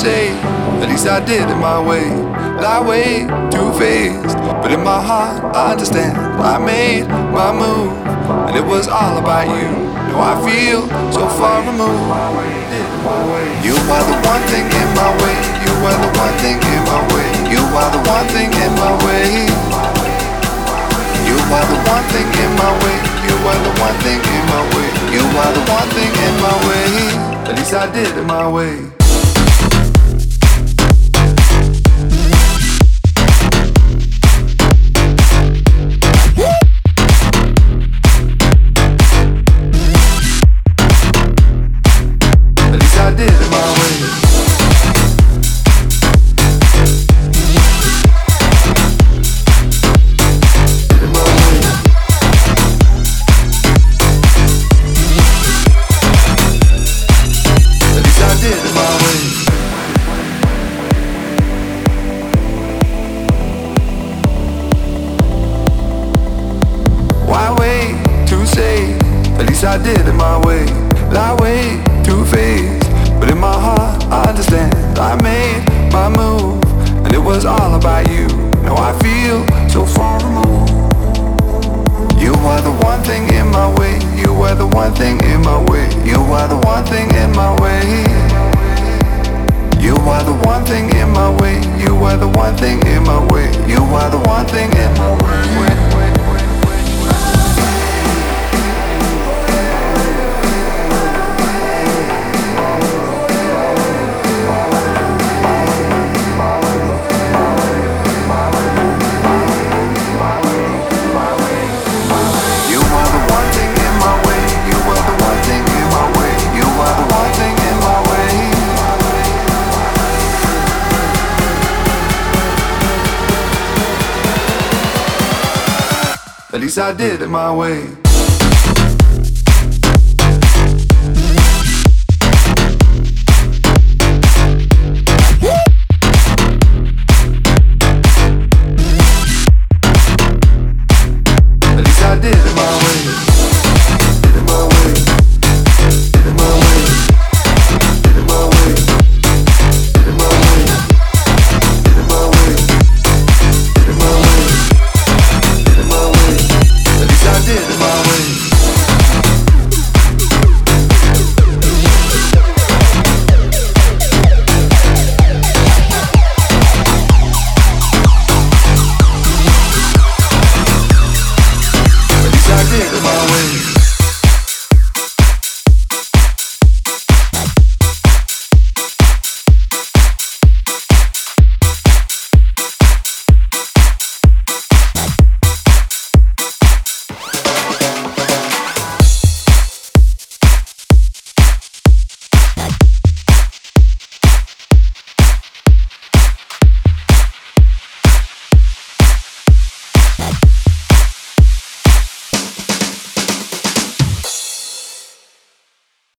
say, at least I did it my way. That way, too fast, but in my heart I understand. I made my move, and it was all about you. Now I feel so far removed. You are the one thing in my way. You are the one thing in my way. You are the one thing in my way. You are the one thing in my way. You are the one thing in my way. You are the one thing in my way. At least I did it my way. At least I did it my way. At least I did it my way. That way, too fast, but in my heart I understand. I made my move, and it was all about you. Now I feel so far removed. You are the one thing in my way. You are the one thing in my way. You are the one thing in my way. You are the one thing in my way. You are the one thing in my way. You are the one thing in my way. At least I did it my way.